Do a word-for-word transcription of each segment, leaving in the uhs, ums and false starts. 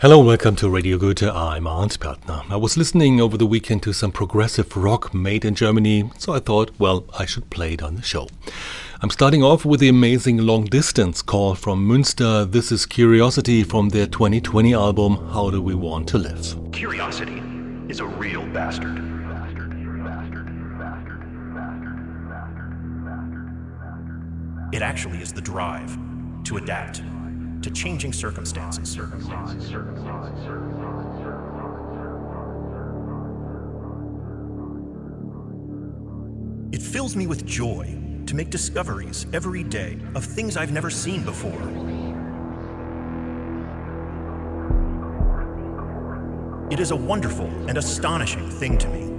Hello, welcome to Radio Goethe. I'm Arndt Bertner. I was listening over the weekend to some progressive rock made in Germany, so I thought, well, I should play it on the show. I'm starting off with the amazing Long Distance call from Münster. This is Curiosity from their twenty twenty album, How Do We Want to Live? Curiosity is a real bastard. It actually is the drive to adapt to changing circumstances. It fills me with joy to make discoveries every day of things I've never seen before. It is a wonderful and astonishing thing to me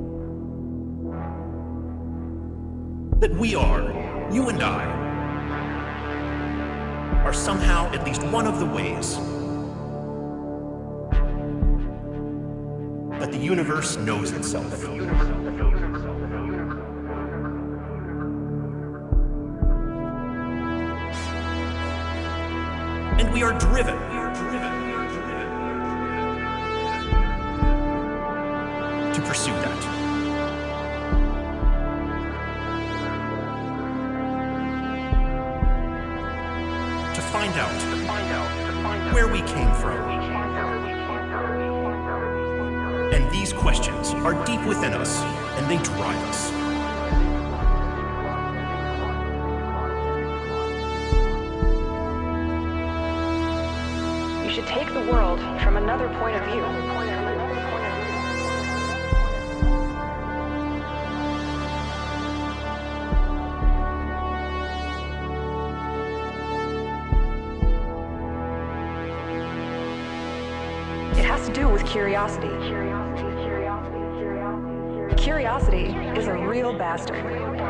that we are, you and I, are somehow at least one of the ways that the universe knows itself. And we are driven, to pursue that. To find out where we came from. And these questions are deep within us, and they drive us. You should take the world from another point of view. It has to do with curiosity. Curiosity is a real bastard.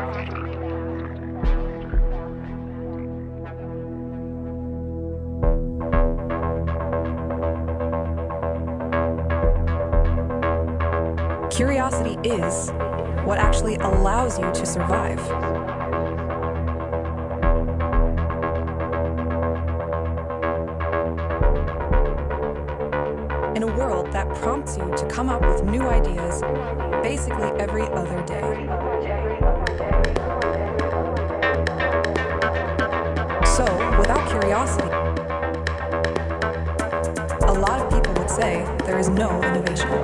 Curiosity is what actually allows you to survive. In a world that prompts you to come up with new ideas basically every other day. So, without curiosity, a lot of people would say there is no innovation.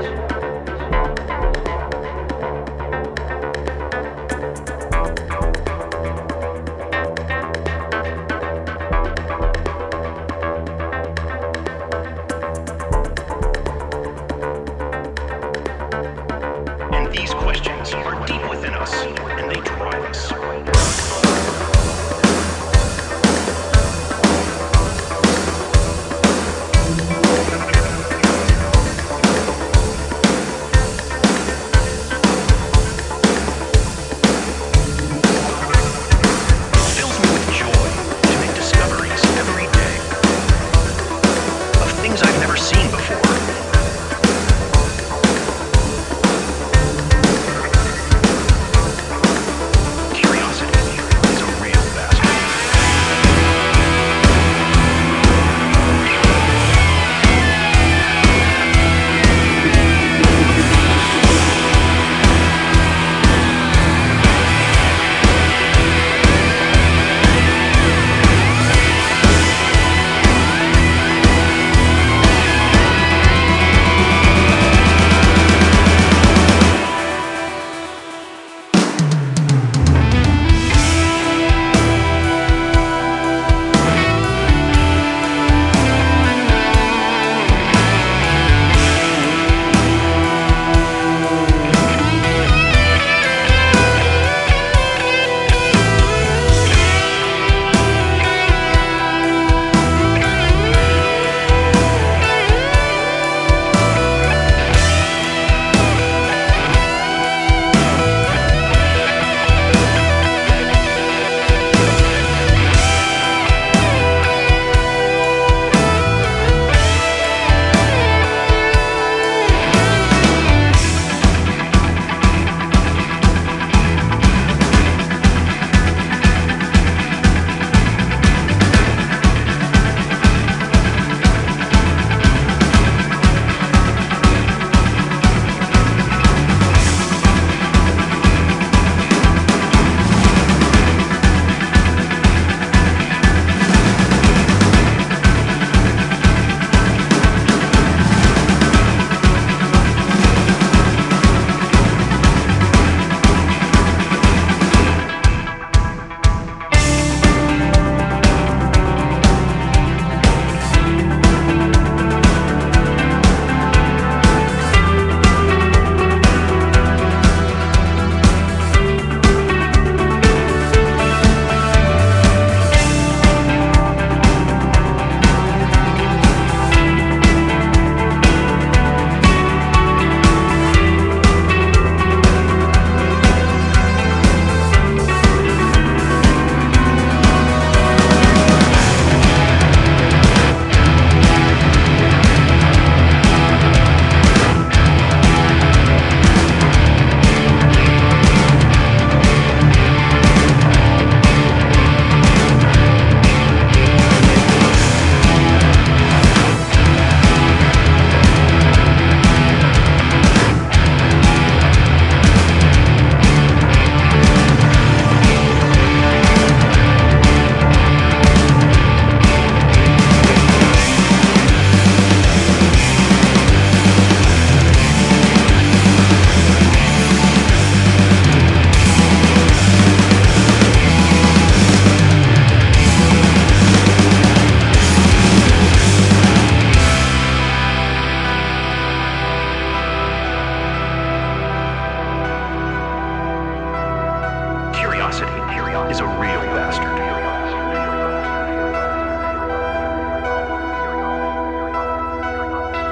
These questions are deep within us, and they drive us. It fills me with joy to make discoveries every day of things I've never seen before.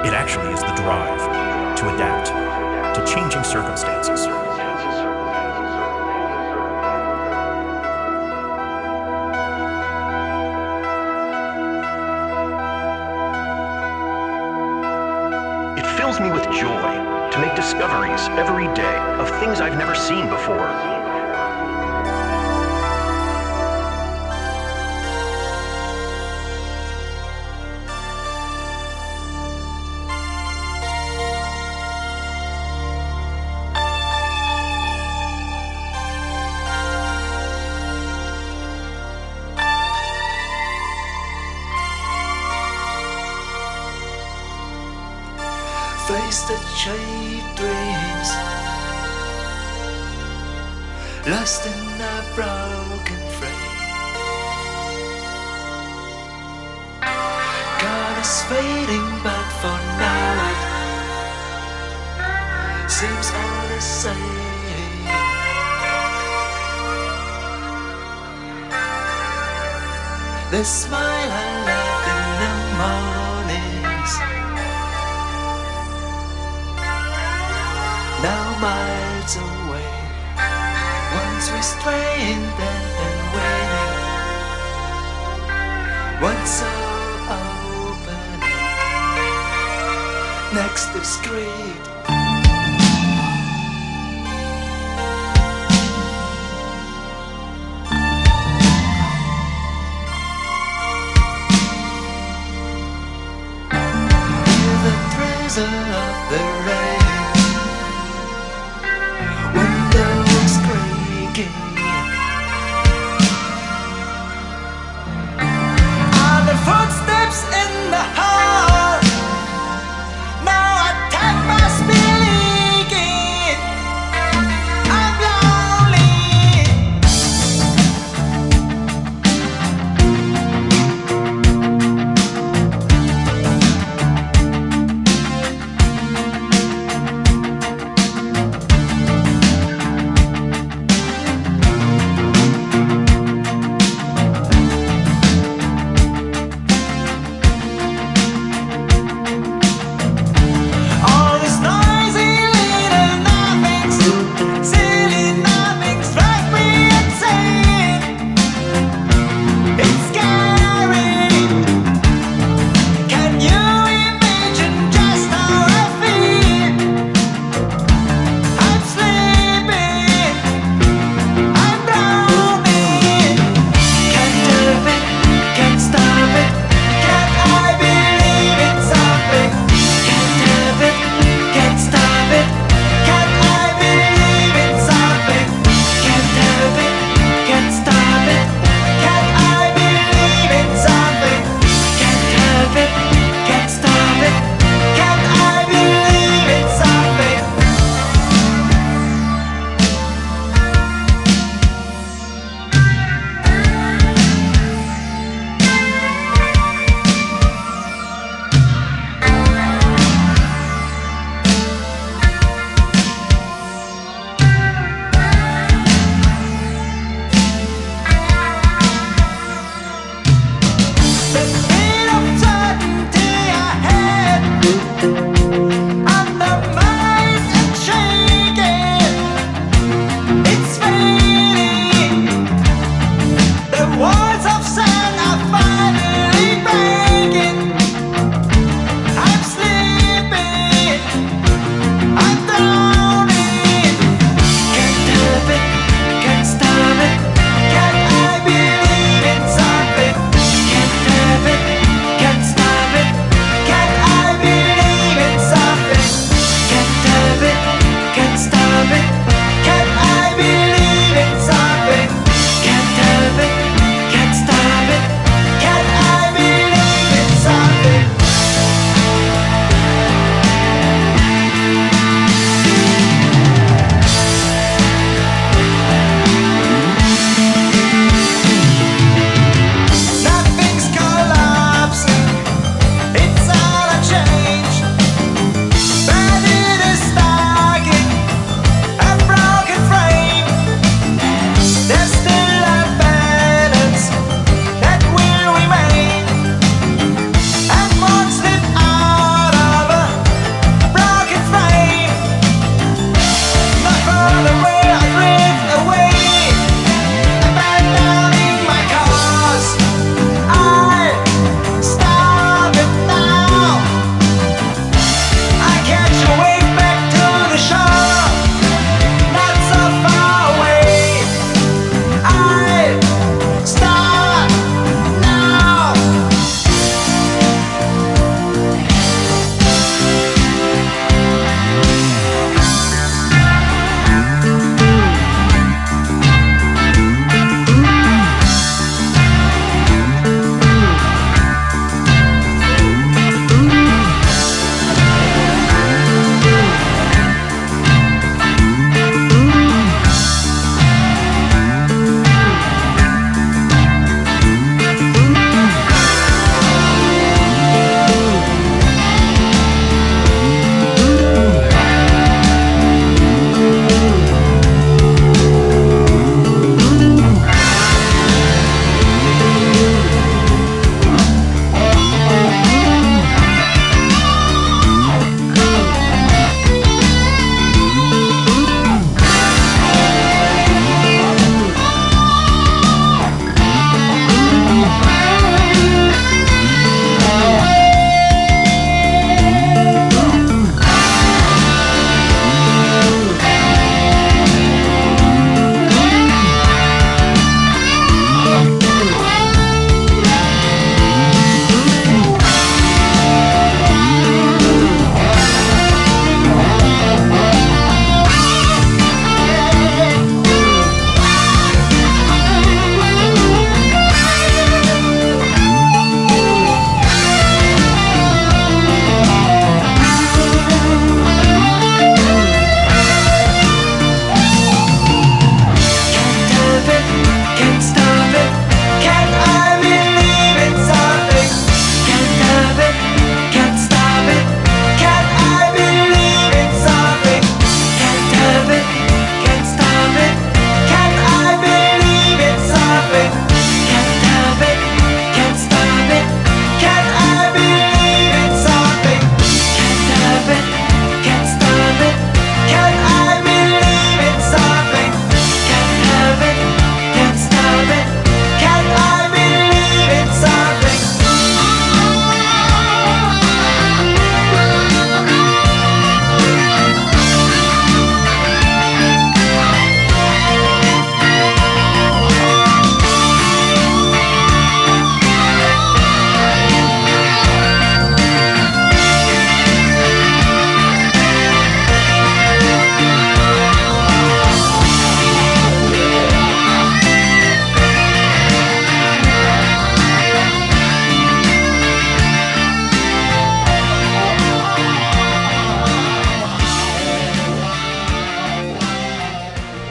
It actually is the drive to adapt to changing circumstances. It fills me with joy to make discoveries every day of things I've never seen before. Face the shade dreams, lost in a broken frame. God is fading, but for now it seems all the same. The smile I left in the mornings, now miles away. Once restrained and then waiting, once so open, next discreet. Hear the drizzle of the rain, windows creaking, are the footsteps in the hall. Now a tap must be leaking. I'm lonely.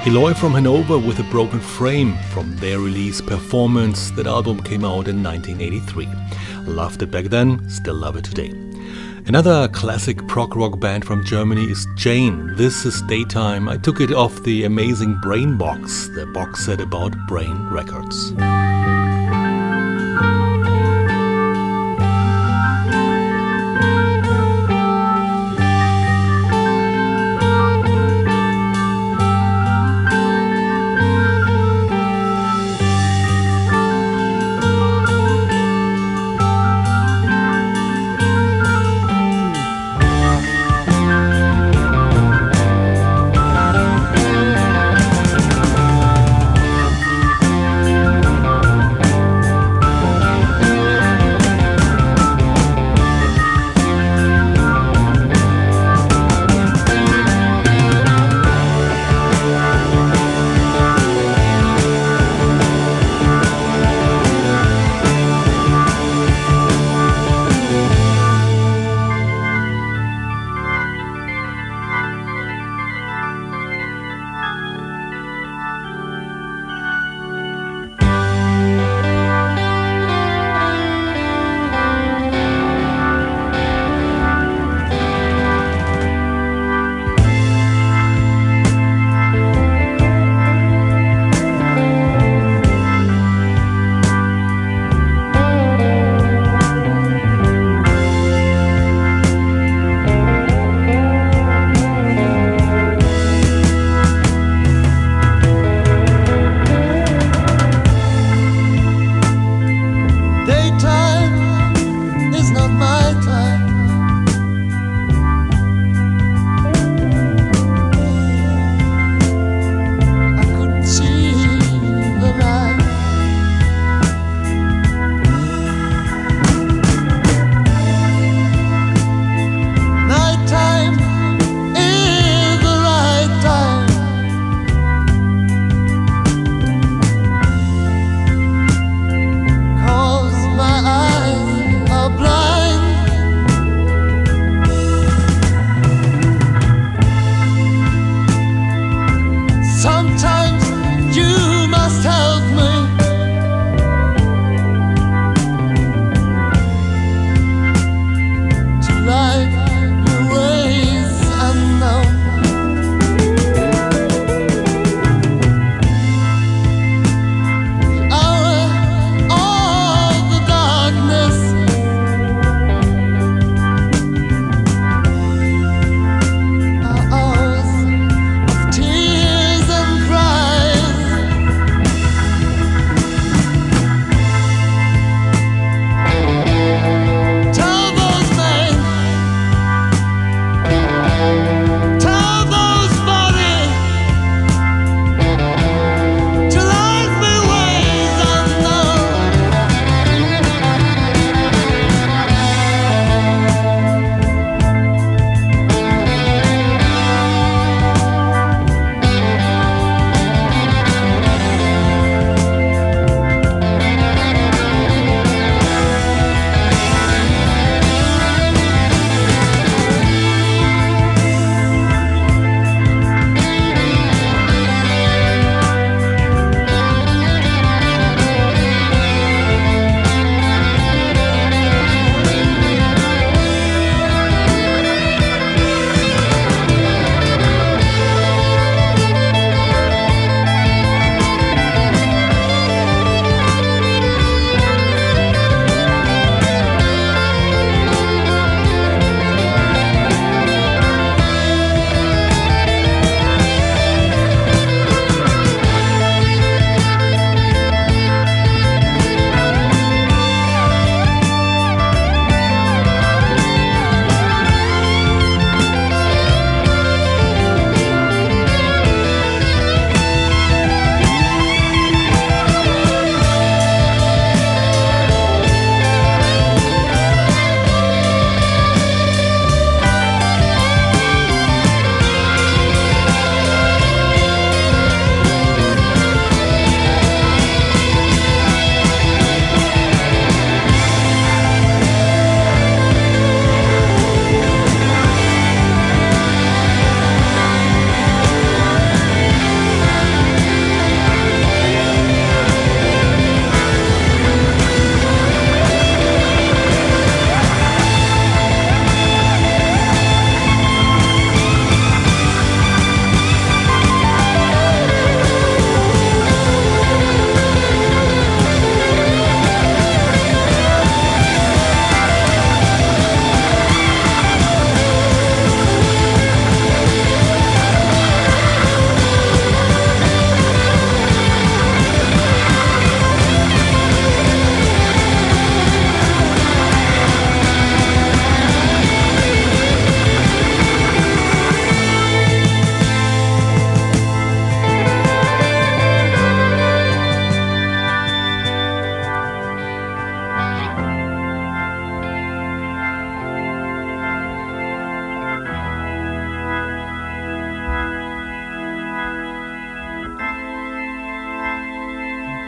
Eloy from Hanover with a Broken Frame from their release Performance. That album came out in nineteen eighty-three. Loved it back then, still love it today. Another classic prog rock band from Germany is Jane. This is Daytime. I took it off the amazing Brain Box, the box set about Brain Records.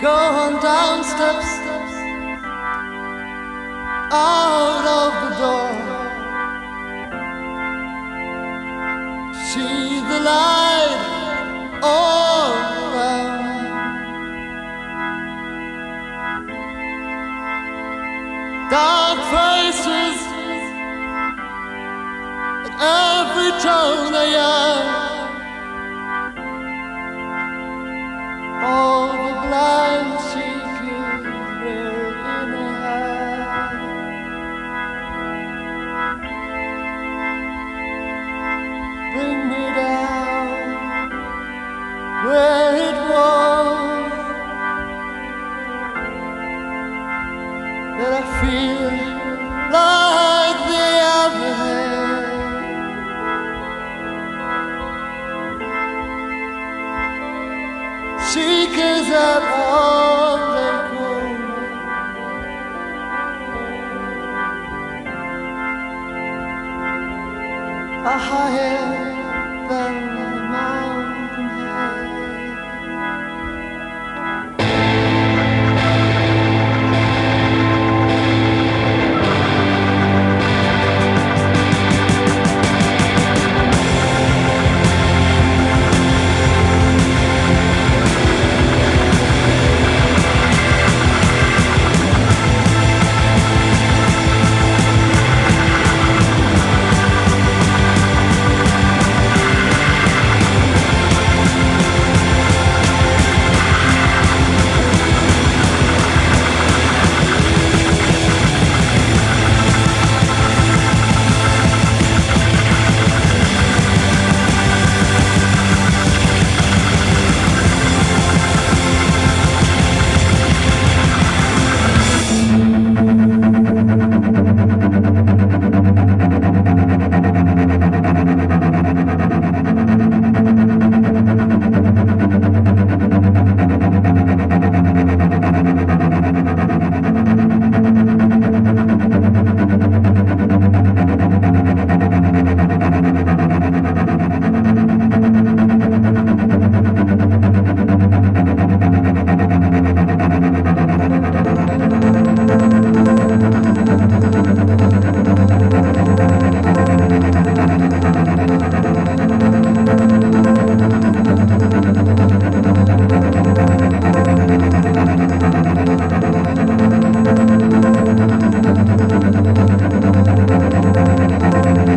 going down steps out of the door. See the light all around. Dark faces at every turn they are. All the blind seekers were in a high. Bring me down where it was that I feel like the other had. Seekers at all they go, are higher than the mountain high. Thank you.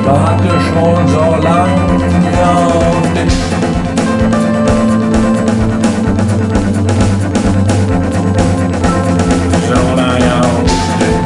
warte schon so lange auf dich. So lange auf dich.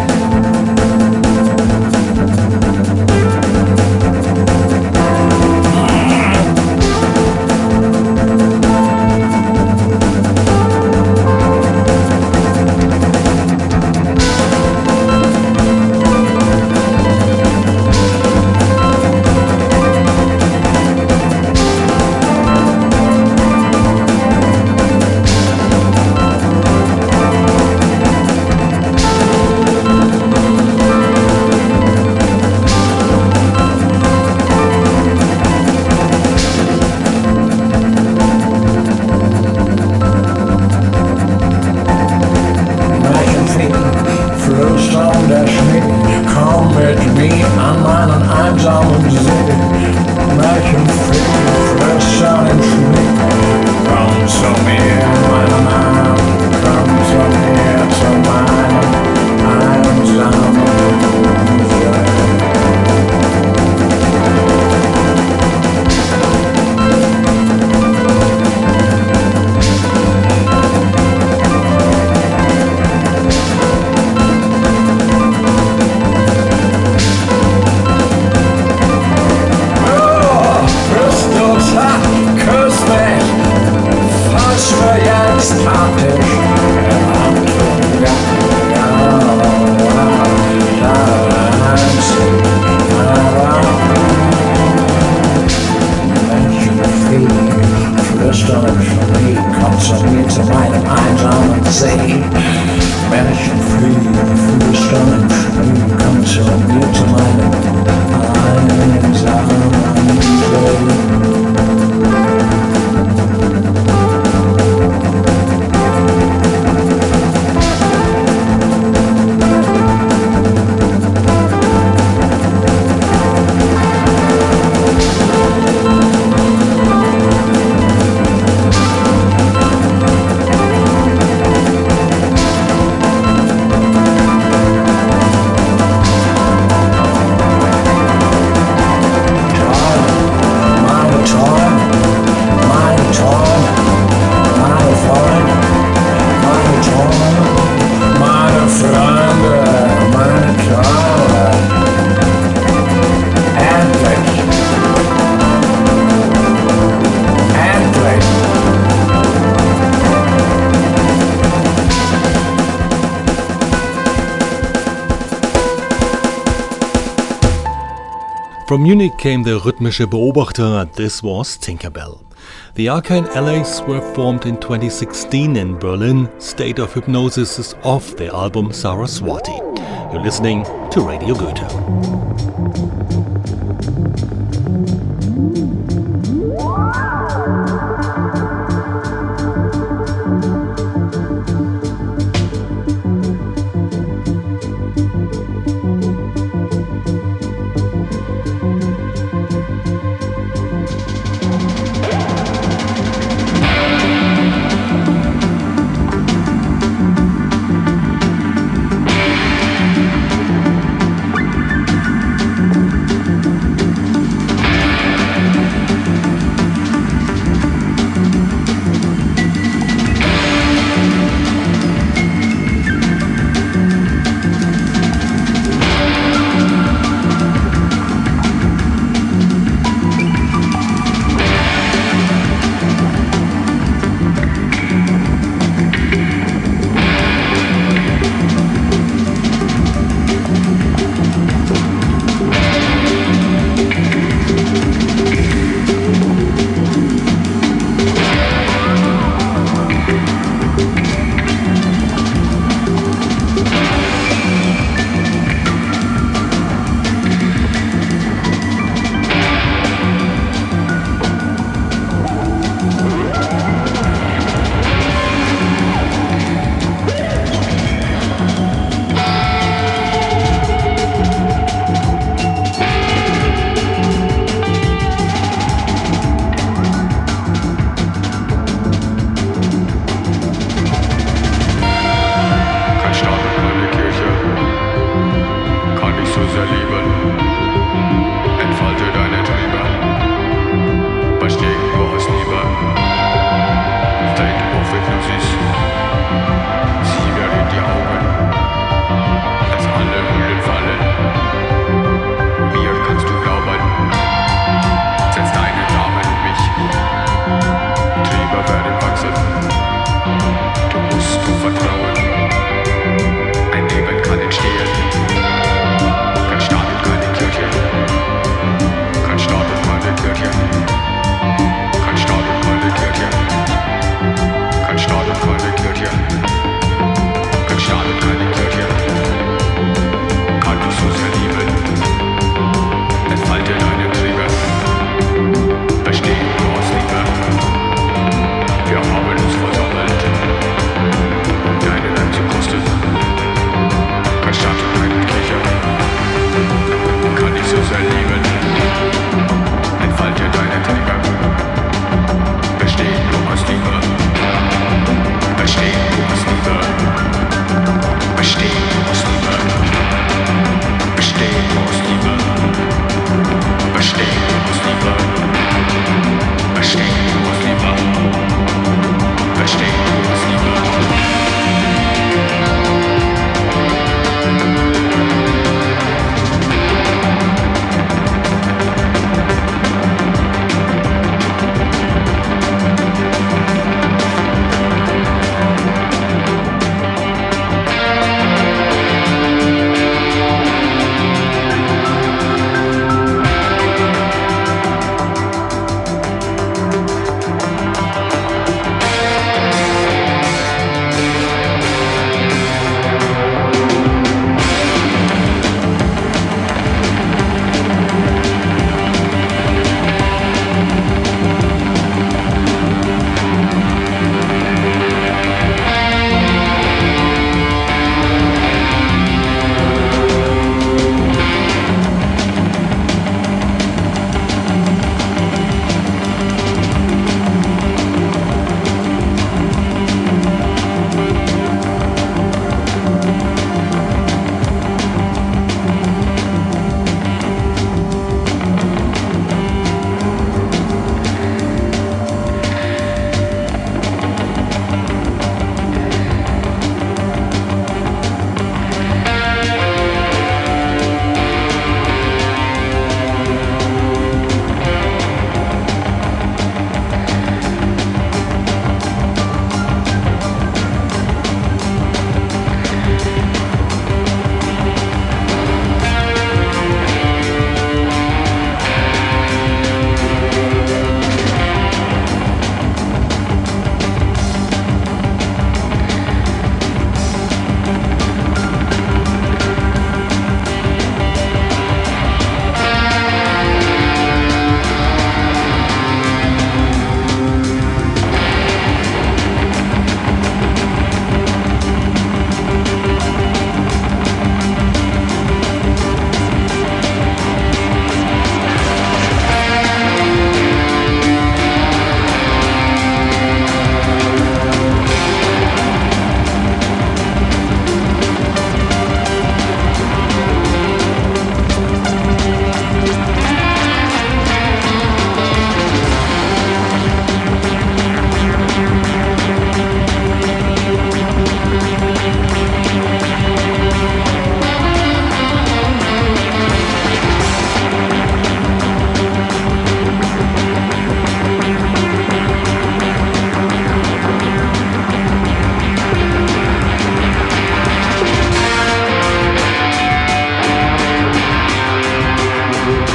From Munich came the rhythmische Beobachter, and this was Tinkerbell. The Arcane Allies were formed in twenty sixteen in Berlin. State of Hypnosis is off their album Saraswati. You're listening to Radio Goethe.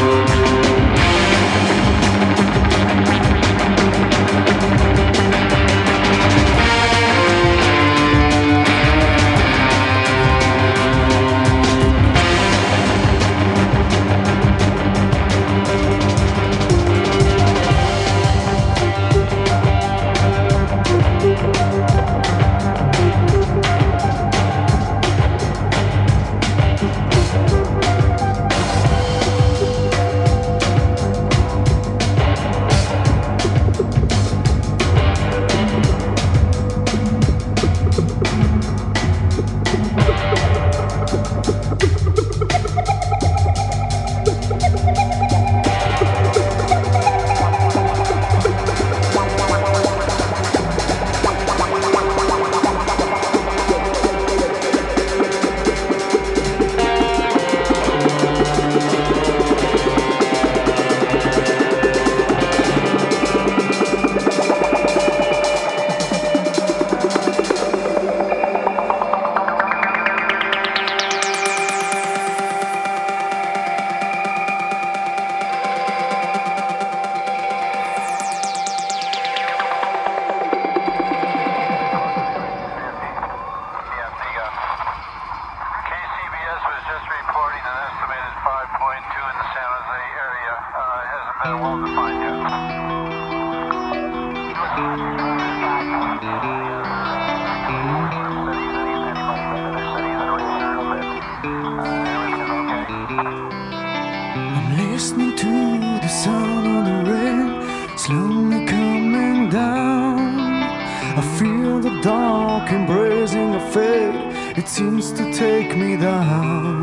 Listening to the sound of the rain slowly coming down. I feel the dark embracing of fate. It seems to take me down.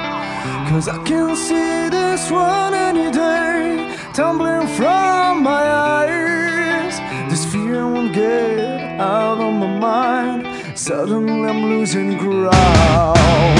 Cause I can see this one any day tumbling from my eyes. This fear won't get out of my mind. Suddenly I'm losing ground.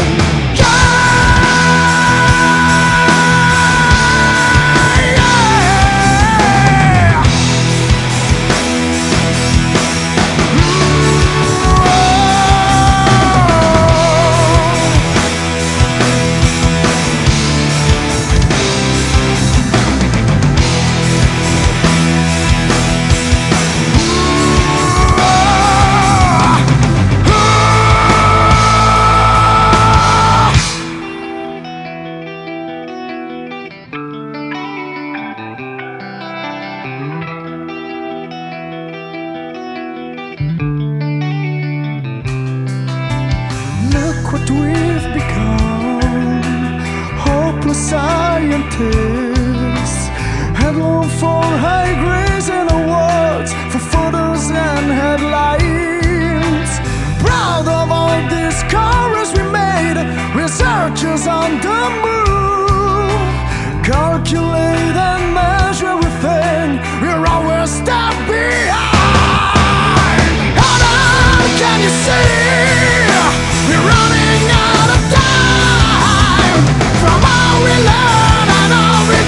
Look what we've become, hopeless scientists, headlong for high grades and awards, for photos and headlines. Proud of all discoveries we made, researchers on the move. Calculate and measure everything, we're always step behind. How long can you see? We're running out of time. From all we learn and all we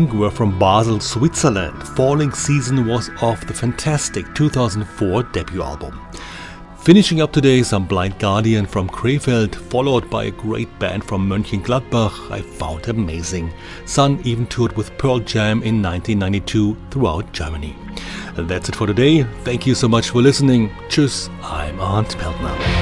Pink were from Basel, Switzerland. Falling Season was off the fantastic two thousand four debut album. Finishing up today, some Blind Guardian from Krefeld, followed by a great band from Mönchengladbach I found amazing. Sun even toured with Pearl Jam in nineteen ninety-two throughout Germany. And that's it for today. Thank you so much for listening. Tschüss, I'm Arndt Peltner.